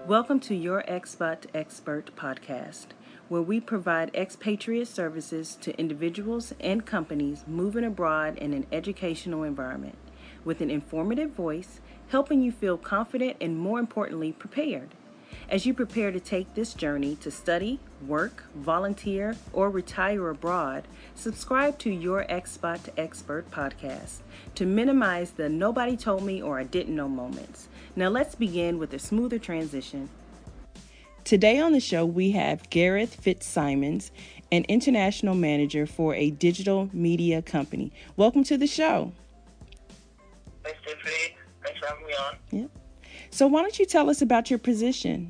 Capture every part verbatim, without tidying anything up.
Welcome to your Expat Expert podcast, where we provide expatriate services to individuals and companies moving abroad in an educational environment with an informative voice, helping you feel confident and, more importantly, prepared. As you prepare to take this journey to study, work, volunteer, or retire abroad, subscribe to your Expat Expert podcast to minimize the nobody told me or I didn't know moments. Now let's begin with a smoother transition. Today on the show, we have Gareth Fitzsimons, an international manager for a digital media company. Welcome to the show. Thanks, Tiffany. Thanks for having me on. Yep. So why don't you tell us about your position?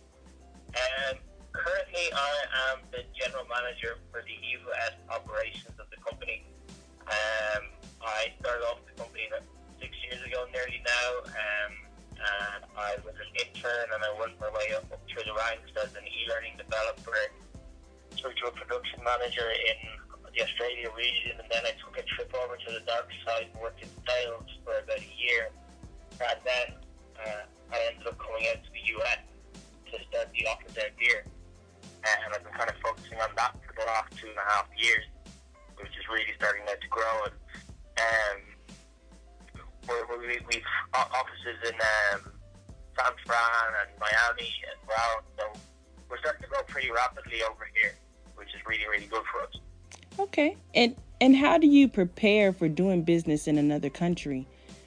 Um, currently, I am the general manager for the U S operations of the company. Um, I started off the company six years ago nearly now, um, and I was an intern and I worked my way up, up through the ranks as an e-learning developer through to a production manager in the Australia region, and then I took a trip over to the dark side and worked in sales for about a year, and then uh, I ended up coming out to the U S to start the office out here, and I've been kind of focusing on that for the last two and a half years, which is really starting now to grow. And um, we're, we, we've offices in um, San Fran and Miami as well, so we're starting to grow pretty rapidly over here, which is really, really good for us. Okay, and and how do you prepare for doing business in another country?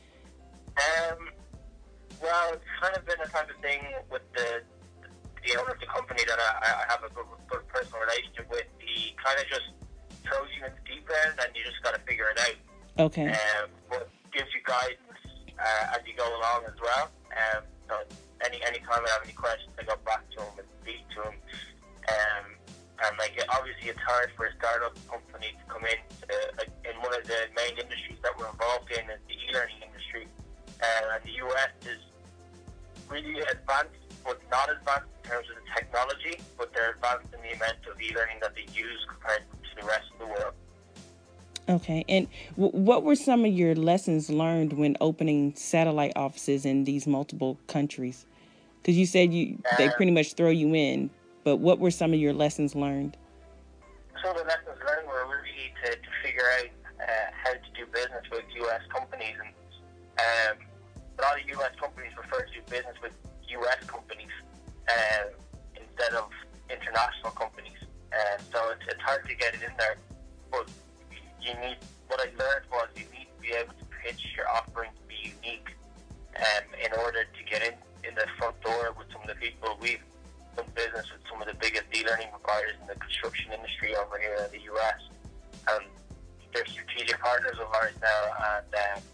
Um, well, it's kind of been a type of thing with the the owner of the company that I, I have a good, good personal relationship with. He kind of just throws you in the deep end and you just got to figure it out. Okay. Um, but gives you guidance uh, as you go along as well. Um, so any any time I have any questions, I go back to him and speak to him. Um, and like obviously it's hard for a startup company to come in to, like, in one of the main industries that we're involved in is the e-learning industry. Uh, and the U S is really advanced, but not advanced in terms of the technology, but they're advanced in the amount of e-learning that they use compared to the rest of the world. Okay, and w- what were some of your lessons learned when opening satellite offices in these multiple countries? Because you said you um, they pretty much throw you in, but what were some of your lessons learned? Some of the lessons learned were really to, to figure out uh, how to do business with U S companies, and um, a lot of U S companies prefer to do business with U S companies uh, instead of international companies, and uh, so it's, it's hard to get it in there. But you need, what I learned was you need to be able to pitch your offering to be unique, um, in order to get in, in the front door with some of the people. We've done business with some of the biggest e-learning providers in the construction industry over here in the U S, and they're strategic partners of ours now, and um,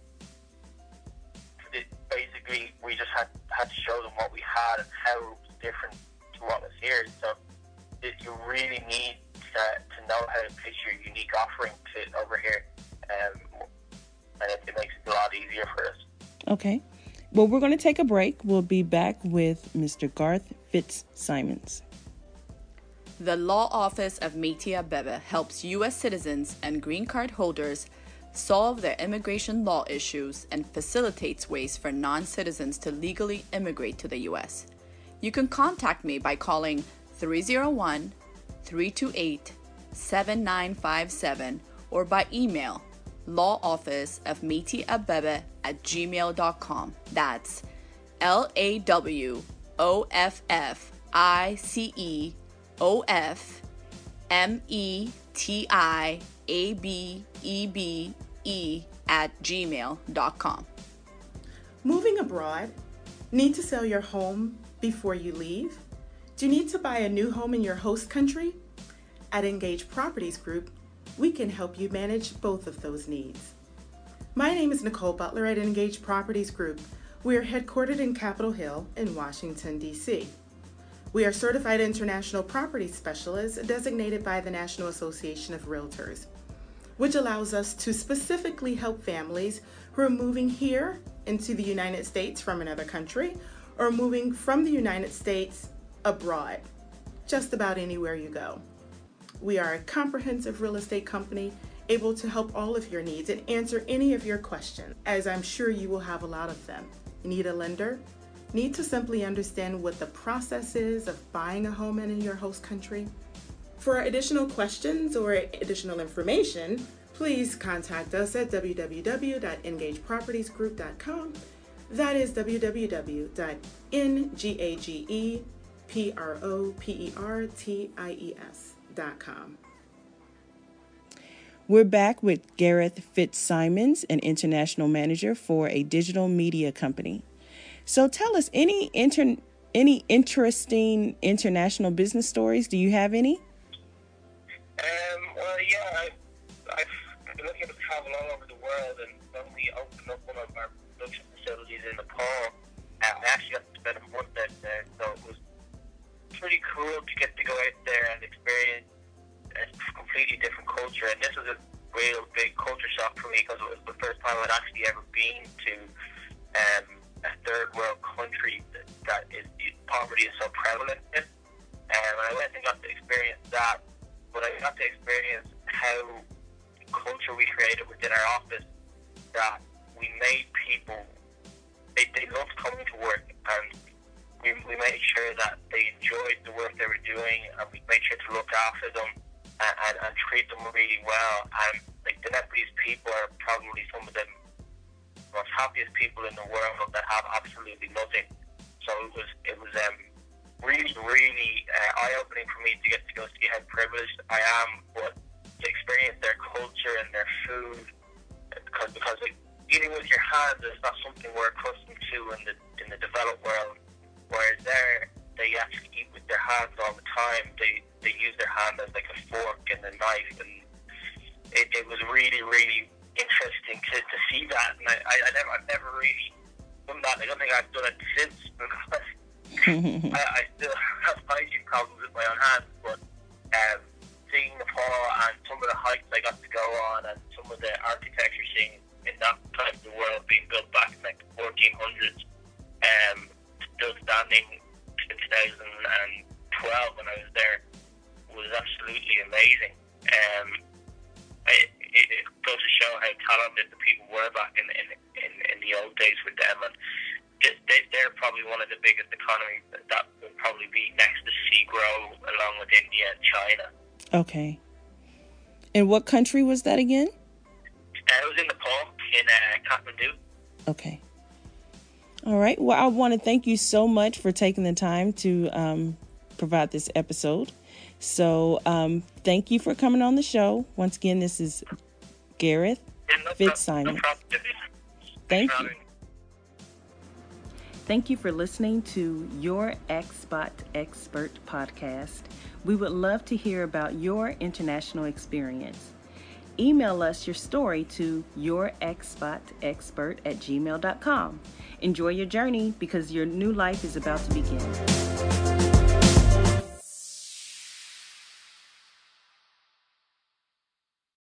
it, basically we just had, had to show them what we had and how it was different to what was here. So it, you really need to, to know how to pitch your unique offering to over here, um, and it, it makes it a lot easier for us. Okay. Well, we're going to take a break. We'll be back with Mister Gareth Fitzsimons. The Law Office of Métis Abebe helps U S citizens and green card holders solve their immigration law issues and facilitates ways for non-citizens to legally immigrate to the U S. You can contact me by calling three oh one, three two eight, seven nine five seven or by email lawoffice of Métis Abebe at gmail dot com. That's L A W O F F I C E O F M E T I A B E B E at gmail dot com. Moving abroad? Need to sell your home before you leave? Do you need to buy a new home in your host country? At Engage Properties Group, we can help you manage both of those needs. My name is Nicole Butler at Engage Properties Group. We are headquartered in Capitol Hill in Washington, D C We are certified international property specialists designated by the National Association of Realtors, which allows us to specifically help families who are moving here into the United States from another country or moving from the United States abroad, just about anywhere you go. We are a comprehensive real estate company able to help all of your needs and answer any of your questions, as I'm sure you will have a lot of them. You need a lender? Need to simply understand what the process is of buying a home in your host country? For additional questions or additional information, please contact us at w w w dot engage properties group dot com. That is w w w dot engage properties dot com. We're back with Gareth Fitzsimons, an international manager for a digital media company. So tell us, any inter- any interesting international business stories? Do you have any? Um, well, yeah, I've, I've been looking to travel all over the world, and when we opened up one of our production facilities in Nepal, uh, I actually got to spend a month out there, so it was pretty cool to get to go out there and experience a completely different culture. And this was a real big culture shock for me, because it was the first time I'd actually ever been to um, a third world country that, that is, poverty is so prevalent in. Um, and I went and got to experience that, but I got to experience how the culture we created within our office, that we made people, they, they loved coming to work, and we, we made sure that they enjoyed the work they were doing, and we made sure to look after them and, and, and treat them really well. And like, the Nepalese people are probably some of the most happiest people in the world that have absolutely nothing. So it was it was um, really, really uh, eye-opening for me to get to go see how privileged I am, but to experience their culture and their food, because because like, eating with your hands is not something we're accustomed to in the in the developed world. Whereas there, they actually eat with their hands all the time. They they use their hand as like a fork and a knife, and it, it was really, really interesting to, to see that. And I, I, I never, I've never really done that. I don't think I've done it since, because I, I still have hygiene problems with my own hands. But um, seeing Nepal and some of the hikes I got to go on, and some of the architecture seeing in that type of the world being built back in like the fourteen hundreds, um, still standing in two thousand twelve when I was there, was absolutely amazing. Um, it, it, it goes to show how talented the people were back in in, in, in the old days with them, and they, they're probably one of the biggest economies. That will probably be next to see grow along with India and China. Okay. And what country was that again? Uh, it was in Nepal, in uh, Kathmandu. Okay. All right. Well, I want to thank you so much for taking the time to um, provide this episode. So um, thank you for coming on the show. Once again, this is Gareth Yeah, no Fitzsimons. No problem. Thank Thanks for you. having me. Thank you for listening to Your Expat Expert podcast. We would love to hear about your international experience. Email us your story to yourexpatexpert at gmail dot com. Enjoy your journey, because your new life is about to begin.